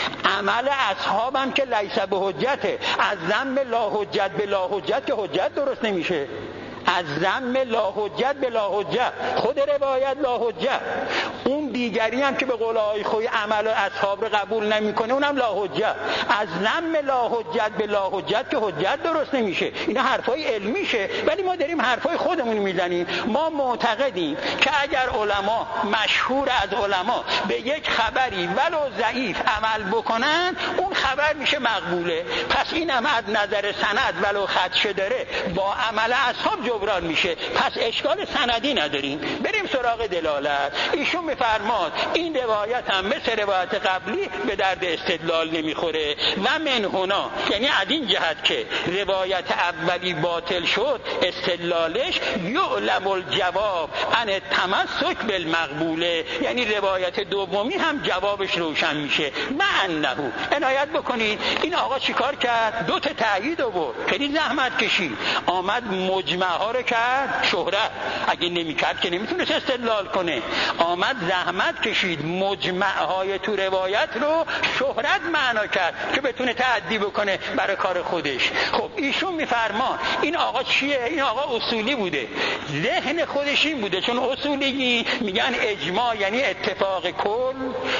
عمل اصحابم که لیس به حجته. از ذم لا حجت به لا حجت که حجت درست نمیشه. از ذم لا حجت به لا حجت، خود روایت لا حجت. اون دیگری هم که به قول آقای خویی عمل اصحاب رو قبول نمیکنه اونم لا حجت. از ذم لا حجت به لا حجت که حجت درست نمیشه. اینا حرفای علمیشه، ولی ما داریم حرفای خودمون میزنیم. ما معتقدیم که اگر علما مشهور از علما به یک خبری ولو ضعیف عمل بکنن اون خبر میشه مقبوله. پس اینم از نظر سند ولو خدشه داره با عمل اصحاب جبران میشه. پس اشکال سندی نداریم. بریم سراغ دلالت. ایشون میفرماد این روایت هم مثل روایت قبلی به درد استدلال نمیخوره و من هنا، یعنی از این جهت که روایت اولی باطل شد استدلالش یعلم الجواب عن التمسک بالمقبوله، یعنی روایت دومی هم جوابش روشن میشه. معنه عنایت بکنید این آقا چیکار کرد؟ دو تا تأیید آورد، خیلی زحمت کشید، آمد مجمع ها رو کرد شهرت، اگه نمیکرد که نمیتونست استدلال کنه. آمد زحمت کشید مجمع های تو روایت رو شهرت معنا کرد که بتونه تعدی بکنه برای کار خودش. خب ایشون میفرما این آقا چیه؟ این آقا اصولی بوده، ذهن خودش این بوده، چون اصولی میگن اجماع یعنی اتفاق کل،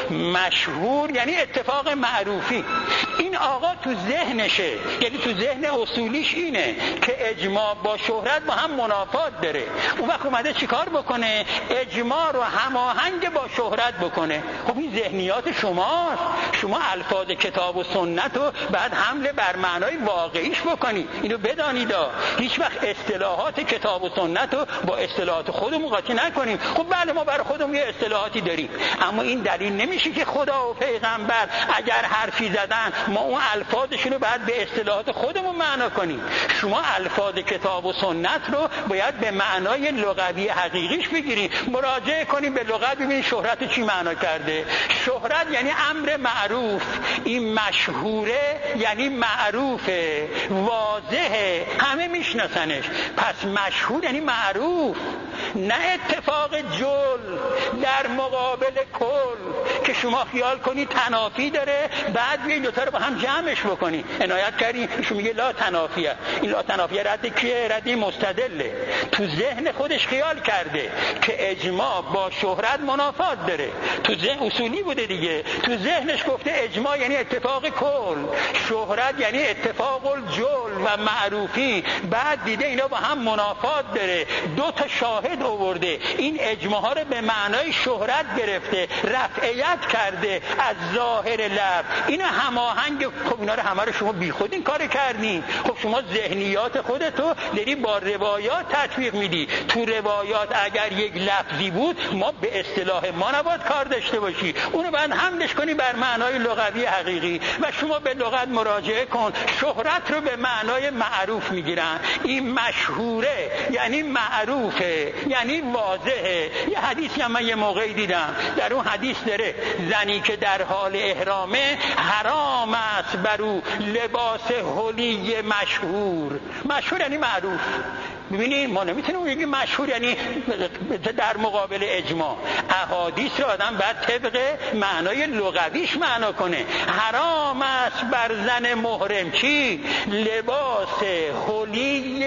مشهور یعنی اتفاق معروفی. این آقا تو ذهنشه، یعنی تو ذهن اصولیش اینه که اجماع با شهرت با هم منافات داره. اون وقت اومده چیکار بکنه؟ اجماع رو هماهنگ با شهرت بکنه. خب این ذهنیات شماست. شما الفاظ کتاب و سنت رو بعد حمله بر معنای واقعیش بکنید. اینو بدانید هیچ وقت اصطلاحات کتاب و سنت رو با اصطلاحات خودمون قاطی نکنیم. خب بله ما برای خودمون یه اصطلاحاتی داریم، اما این دلیل نمیشه که خدا و پیغمبر اگر حرفی زدن ما اون الفاظشون رو بعد به اصطلاحات خودمون معنا کنیم. شما الفاظ کتاب و سنت رو باید به معنای لغوی حقیقیش بگیریم، مراجعه کنیم به لغت ببینید شهرت چی معنا کرده؟ شهرت یعنی امر معروف. این مشهوره یعنی معروفه، واضحه، همه میشناسنش. پس مشهور یعنی معروف، نه اتفاق جل در مقابل کل که شما خیال کنی تنافی داره بعد بیایی دوتا رو با هم جمعش بکنی. عنایت کردی ایشون میگه لا تنافیه. این لا تنافیه رد کیه؟ رد مستدله. تو ذهن خودش خیال کرده که اجماع با شهرت منافات داره. تو ذهن اصولی بوده دیگه، تو ذهنش گفته اجماع یعنی اتفاق کل، شهرت یعنی اتفاق الجل و معروفی. بعد دیده اینا با هم منافات داره، دو تا شاهد آورده، این اجماع ها رو به معنای شهرت گرفته، رفعیت کرده از ظاهر لفظ. اینا هماهنگ. خب اینا رو همه رو شما بیخود این کار کردین. خب شما ذهنیات خودتو داری با روایات تطبیق میدی. تو روایات اگر یک لفظی بود ما به اصطلاح ما نباید کار داشته باشی، اونو باید حملش کنی بر معنای لغوی حقیقی و شما به لغت مراجعه کن. شهرت رو به معنای معروف میگیرن. این مشهوره یعنی معروفه، یعنی واضحه. یه حدیثی هم من یه موقعی دیدم، در اون حدیث داره زنی که در حال احرامه حرام است بر او لباس حلی مشهور. مشهور یعنی معروف. ببینید ما نمیتونیم بگیم مشهور یعنی در مقابل اجماع. احادیث رو آدم باید طبق معنای لغویش معنا کنه. حرام است بر زن محرم چی؟ لباس حلی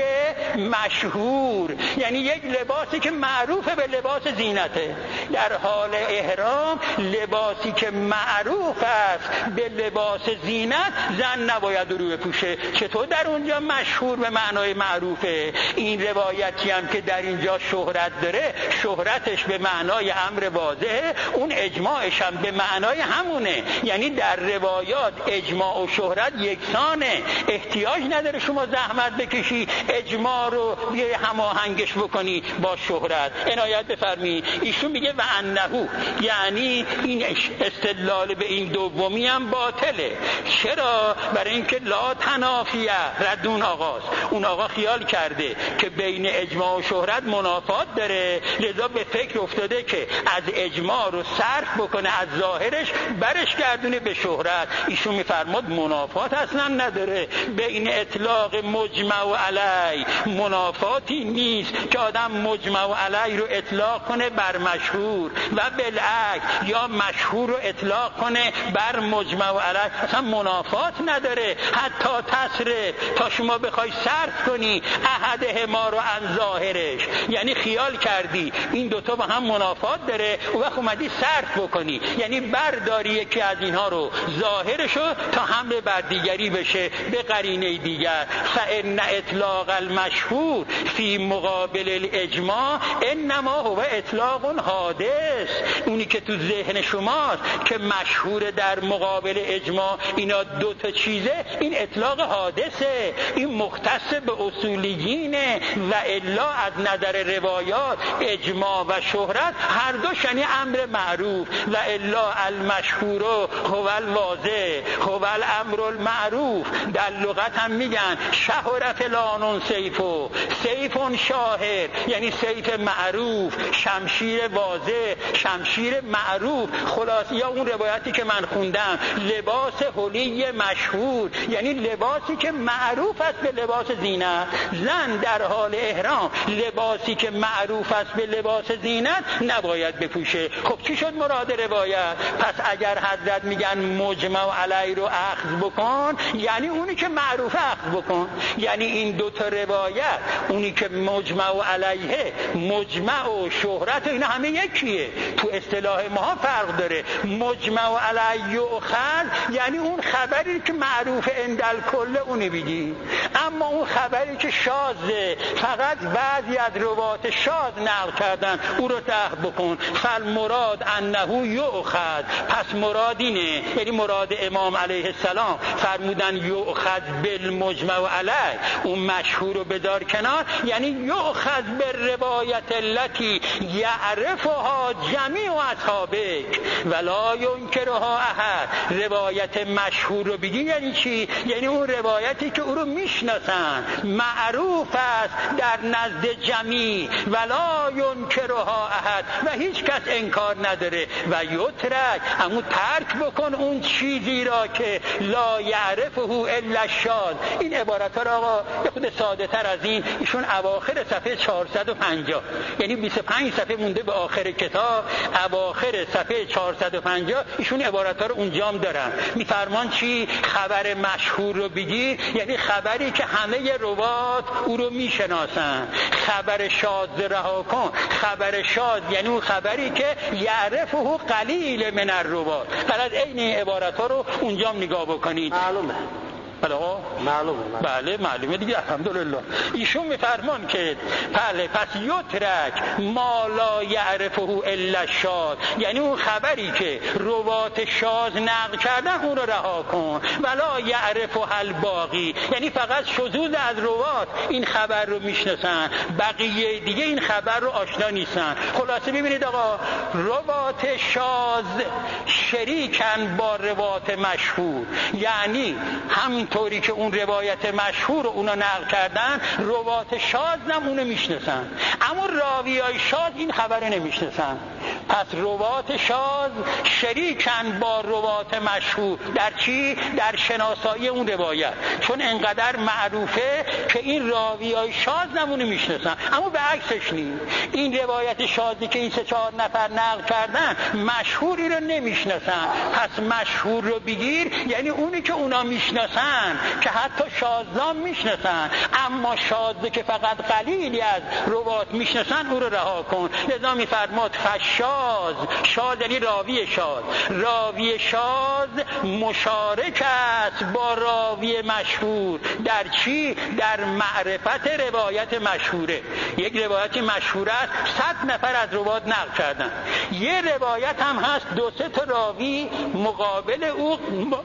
مشهور، یعنی یک لباسی که معروفه به لباس زینته. در حال احرام لباسی که معروف است به لباس زینت زن نباید رو بپوشه. چطور در اونجا مشهور به معنای معروفه؟ این روایتی هم که در اینجا شهرت داره، شهرتش به معنای امر واضحه، اون اجماعش هم به معنای همونه. یعنی در روایات اجماع و شهرت یکسانه، احتیاج نداره شما زحمت بکشی اجماع رو بیای هماهنگش بکنی با شهرت. عنایت بفرمایید. ایشون میگه و انه، یعنی این استدلال به این دومی هم باطله. چرا؟ برای اینکه لا تنافیه، ردون آقاست. اون آقا خیال کرده که بین اجماع و شهرت منافات داره، لذا به فکر افتاده که از اجماع رو صرف بکنه، از ظاهرش برش گردونه به شهرت. ایشون میفرماد منافات اصلا نداره. بین اطلاق مجمع علی منافاتی نیست که آدم مجمع علی رو اطلاق کنه بر مشهور و بالعکس، یا مشهور رو اطلاق کنه بر مجمع علی. اصلا منافات نداره. حتی تصره تا شما بخوای صرف کنی احده ما رو عن ظاهرش، یعنی خیال کردی این دوتا با هم منافات داره و وقت اومدی صرف بکنی، یعنی برداری یکی از اینها رو ظاهرشو تا حمل بر دیگری بشه به قرینه دیگر. فان اطلاق المشهور فی مقابل الاجماع انما هو اطلاق حادث. اونی که تو ذهن شماست که مشهور در مقابل اجماع اینا دو تا چیزه، این اطلاق حادثه، این مختص به اصولیینه. و الا از نظر روایات اجماع و شهرت هر دوش یعنی امر معروف. و الا المشهور هو الواضح هو الامر المعروف. در لغت هم میگن شهر فلان سیفو، سیفون شاهر یعنی سیف معروف، شمشیر واضح، شمشیر معروف. خلاص یا اون روایتی که من خوندم لباس حلی مشهور یعنی لباسی که معروف است به لباس زینت. زن در حال احرام لباسی که معروف است به لباس زینت نباید بپوشه. خب چی شد مراد روایت؟ پس اگر حضرت میگن مجمع علی رو اخذ بکن، یعنی اونی که معروف اخذ بکن. یعنی این دو تا روایت، اونی که مجمع علیه، مجمع و شهرت، اینا همه یکیه. تو اصطلاح ما فرق داره. مجمع علی یؤخذ یعنی اون خبری که معروف اندل کل اونی بگی، اما اون خبری که شاذه فقط بعضی از روات شاذ نقل کردن او رو اخذ بکن. فالمراد انه یؤخذ، پس مراد اینه، یعنی مراد امام علیه السلام فرمودن یؤخذ بالمجمع علی، اون مشهور رو بدار کنار، یعنی یؤخذ بالروایت التي یعرفها جمیع اصحابک ولا ینکرها احد. روایت مشهور رو بگی یعنی چی؟ یعنی اون روایتی که او رو میشناسن، معروف است است در نزد جمیع ولا ینکرها احد و هیچ کس انکار نداره و یترک اما ترک بکن اون چیزی را که لا یعرفه الا الشاذ. این عبارت ها را آقا یه خود ساده تر از این ایشون اواخر صفحه چهارصد و پنجاه، یعنی بیست و پنج صفحه مونده به آخر کتاب، اواخر صفحه چهارصد و پنجاه ایشون عبارت ها رو اونجام دارن. میفرمان چی؟ خبر مشهور رو بگیر، یعنی خبری که همه روات او رو میشناسن. خبر شاذ رها کن. خبر شاذ یعنی اون خبری که یعرفه قلیل من الروات. فقط این عبارت ها رو اونجام نگاه بکنید. معلومه بله معلومه بله معلومه دیگه الحمدلله. ایشون میفرمان که بله پس یترک ما لا یعرفه الا الشاذ، یعنی اون خبری که روات شاذ نقل کردن اون رو رها کن. ولا یعرفه الباقی، یعنی فقط شذوذ از روات این خبر رو میشناسن، بقیه دیگه این خبر رو آشنا نیستن. خلاصه ببینید آقا روات شاذ شریکن با روات مشهور، یعنی هم طوری که اون روایت مشهور رو اونا نقل کردن روات شاذ هم اونو میشناسن، اما راویای شاذ این خبر نمیشناسن. پس روات شاذ شریکن با روات مشهور در چی؟ در شناسایی اون روایت، چون انقدر معروفه که این راویای شاذ هم اونو میشناسن. اما به عکسش نیست، این روایت شاذی که این سه چهار نفر نقل کردن مشهوری رو نمیشناسن. پس مشهور رو بگیر یعنی اونی که اونا میشناسن، که حتی شاذان میشناسن، اما شاذ که فقط قلیلی از روات میشناسن او رو رها کن. لذا میفرماد فشاذ، شاذ یعنی راوی شاذ، راوی شاذ مشارک است با راوی مشهور در چی؟ در معرفت روایت مشهوره. یک روایت مشهور است صد نفر از روات نقل کردن، یه روایت هم هست دو سه تا راوی مقابل او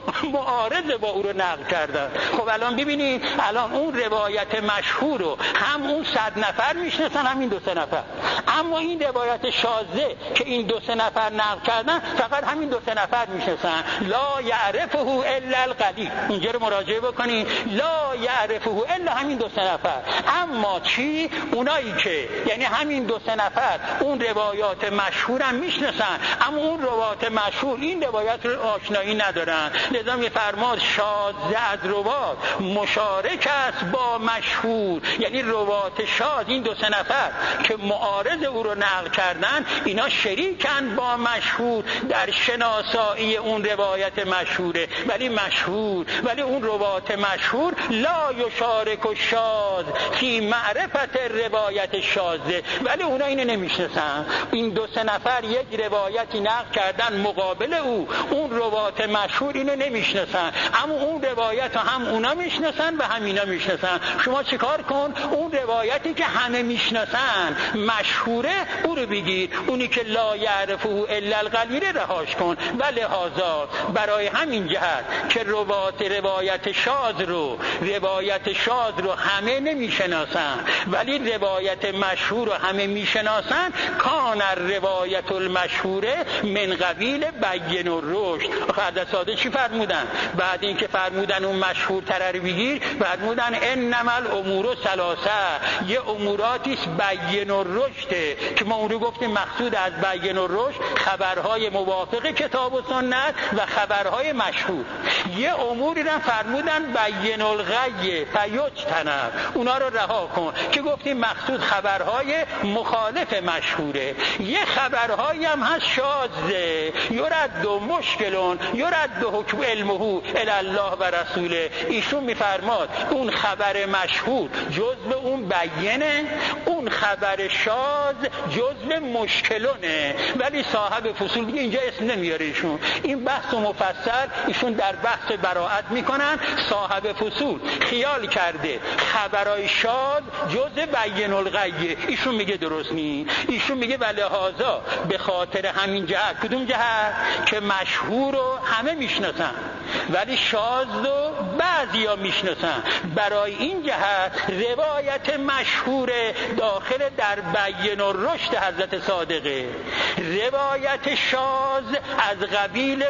معارض با او رو نقل کردن. خب الان ببینید الان اون روایت مشهور رو هم اون صد نفر میشناسن هم این دو سه نفر، اما این روایت شاذه که این دو سه نفر نقل کردن فقط همین دو سه نفر میشناسن. لا یعرفه الا القلیل، اینجا رو مراجعه بکنید، لا یعرفه الا همین دو سه نفر. اما چی؟ اونایی که یعنی همین دو سه نفر اون روایات مشهور هم میشناسن، اما اون روایات مشهور این روایت رو آشنایی ندارن. لذا میفرماد شاذ از روات مشارک است با مشهور، یعنی روات شاذ این دو سه نفر که معارض او رو نقل کردن اینا شریکن با مشهور در شناسایی اون روایت مشهوره. ولی مشهور ولی اون روات مشهور لا یشارک الشاذ فی معرفت روایت شاذه، ولی اونا اینو نمیشناسن. این دو سه نفر یک روایتی نقل کردن مقابل او، اون روات مشهور اینو نمیشناسن، اما اون روایت هم اونا میشناسن و هم اینا میشناسن. شما چیکار کن؟ اون روایتی که همه میشناسن مشهوره او رو بگیر، اونی که لا یعرفه الا القلیل رهاش کن. و لحاظا برای همین جهت که روات روایت شاذ رو روایت شاذ رو همه نمیشناسن ولی روایت مشهور رو همه میشناسن، کان روایت المشهوره من قبیل بین الرشد. خدا ساده چی فرمودن؟ بعد اینکه فرمودن اون مشهور تر رو بگیر فرمودن انما الامور ثلاثه، یه اموراتی است بین الرشد که ما اون رو گفتیم مقصود از بین الرشد خبرهای موافق کتاب و سنت و خبرهای مشهور. یه اموری رو فرمودن بین الغی فیجتنب، اونا رو رها کن که گفتیم مقصود خبرهای مخالف مشهوره. یه خبرهایی هم هست شاذه، یرد و مشکلون یرد و حکم علمه الی الله و رسوله. ایشون میفرماد اون خبر مشهور جزء اون بینه، اون خبر شاذ جزء مشکلونه. ولی صاحب فصول دیگه اینجا اسم نمیاره ایشون، این بحث مفصل ایشون در بحث براءت میکنن. صاحب فصول خیال کرده خبرای شاذ جزء بین الغیه، ایشون میگه درست نی. ایشون میگه ولهذا به خاطر همین جهت، کدوم جهت؟ که مشهور رو همه میشناسن ولی شاذ رو بعضیا میشناسن. برای این جهت روایت مشهور داخل در بین الرشد حضرت صادقه. روایت شاذ از قبیل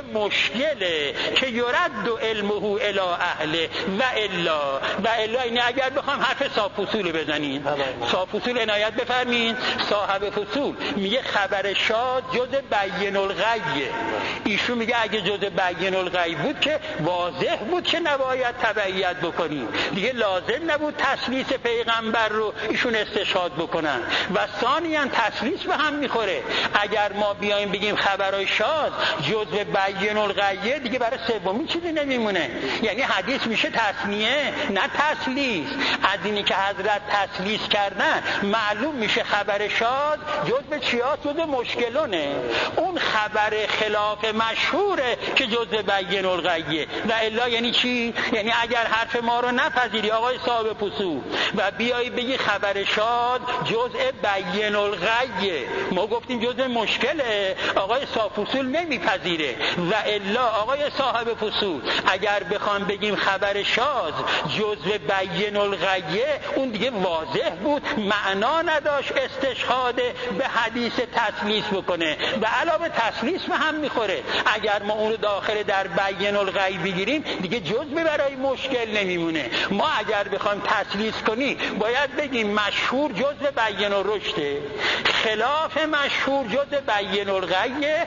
مشکله که یرد علمه الی اهله و الا و الا. این اگر بخوام حرف صاحب فصول بزنین، صاحب فصول عنایت بفرمین. صاحب فصول میگه خبر شاذ جز بین الغیه. ایشون میگه اگه جز بین الغیب بود که واضح بود که نباید تبعیت بکنیم دیگه، لازم نبود تسلیس پیغمبر رو ایشون استشهاد بکنن. و ثانیاً تسلیس به هم میخوره. اگر ما بیایم بگیم خبرای شاذ جز بین الغیه دیگه برای سومی چیزی نمیمونه، یعنی حدیث میشه تثنیه نه تسلیس. از اینی که حضرت تسلیس کردن معلوم میشه خبر شاذ جز به چیاست؟ جز مشکلونه. اون خبر خلاف مشهوره که جز بین الغیه. و الا یعنی چی؟ یعنی اگر حرف ما رو نپذیری آقای صاحب فصول و بیایی بگی خبر شاذ جزء بین الغیه، ما گفتیم جزء مشکله، آقای صاحب فصول نمیپذیره. و الا آقای صاحب فصول اگر بخوام بگیم خبر شاذ جزء بین الغیه اون دیگه واضح بود، معنا نداشت استشهاد به حدیث تسلیس بکنه و علاوه تسلیس به هم میخوره. اگر ما اون رو داخل در بین الغیب بگیریم دیگه جزء برای مشکل نمیمونه. ما اگر بخوایم تسلیس کنی باید بگیم مشهور جزء بین الرشده، خلاف مشهور جزء بین الغیه،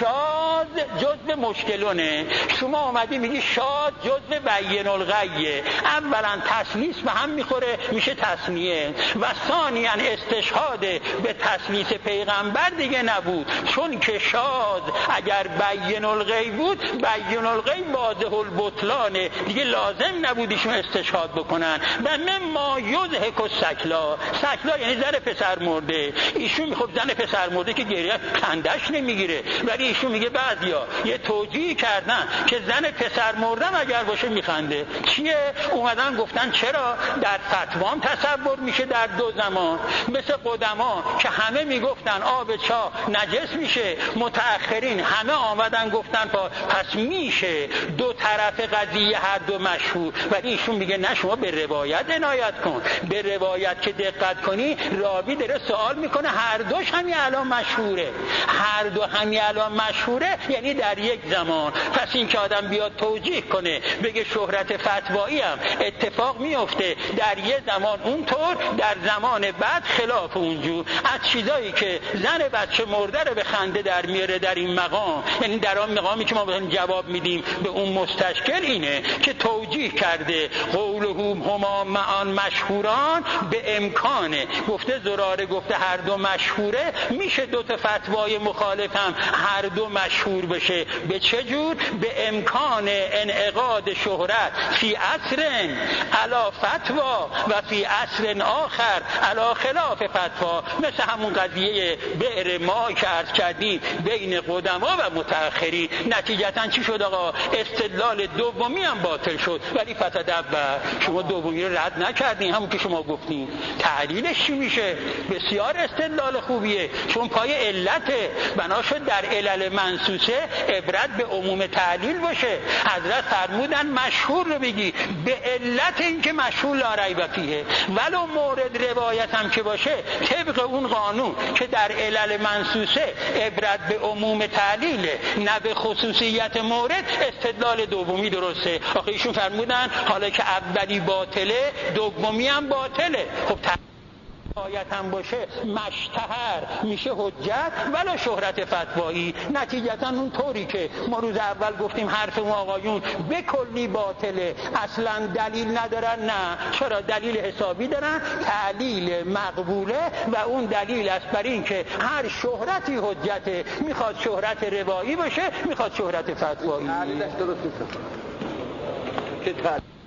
شاذ جزء مشکلونه. شما اومدی میگی شاذ جزء بین الغیه، اولا تسلیس به هم میخوره میشه تسنیه و ثانیاً استشهاد به تسلیس پیغمبر دیگه نبود، چون که شاذ اگر بین الغیب بود بین الغیب واضح البطلانه دیگه لازم نبودیشون استشهاد بکنن. و مما یضحک السکلا، سکلا یعنی زن پسر مرده. ایشون میخواد زن پسر مرده که گریه خندش نمیگیره، ولی ایشون میگه بعضیا یه توجیه کردن که زن پسر مردم اگر باشه میخنده. چیه؟ اومدن گفتن چرا در فتوام تصور میشه در دو زمان، مثل قدما که همه میگفتن آب چاه نجس میشه، متأخرین همه آمدن گفتن پس میشه. دو طرف قضیه هر دو مشهور، ولی ایشون میگه نه، شما به روایت عنایت کن. به روایت که دقت کنی راوی داره سوال میکنه هر دوش همین الان مشهوره، هر دو همین الان مشهوره یعنی در یک زمان. پس این که آدم بیاد توجیه کنه بگه شهرت فتوایی هم اتفاق میفته در یه زمان اونطور، در زمان بعد خلاف اونجور. از چیزایی که زن بچه مرده رو به خنده در میاره در این مقام، یعنی در آن مقامی که ما بهتون جواب میدیم به اون مستشکل، اینه که توجیه کرده قولهم هما معان مشهوران به امکانه. گفته زراره گفته هر دو مشهوره، میشه دو تا فتوای مخالف هم هر دو مشهور بشه. به چه جور؟ به امکان انعقاد شهرت فی عصر علا فتوا و فی عصر آخر علا خلاف فتوا. مثل همون قضیه بئر ما که عرض کردیم بین قدما و متأخرین. نتیجتا چی شد آقا؟ استدلال دومی هم باطل شد، ولی فتدبر شما دومی رو رد نکردین، همون که شما گفتین. تعلیلش چی میشه؟ بسیار استدلال خوبیه، چون پای علته. بنا شد در علل منصوصه عبرت به عموم تعلیل باشه. حضرت فرمودن مشهور رو بگی به علت اینکه مشهور لا ریب فیه، ولو مورد روایت هم که باشه طبق اون قانون که در علل منصوصه عبرت به عموم تعلیله نه به خصوصیت مورد، استدلال دومی درسته. آخه ایشون فرمودن حالا که اولی باطله دومی هم باطله. خب آیت هم باشه مشتهر میشه حجت ولی شهرت فتوایی. نتیجتا اون طوری که ما روز اول گفتیم حرف اون آقایون به کلی باطله، اصلا دلیل ندارن، نه چرا دلیل حسابی دارن، تعلیل مقبوله و اون دلیل است بر این که هر شهرتی حجته، میخواد شهرت روایی باشه میخواد شهرت فتوایی. تعلیلش درست نیست که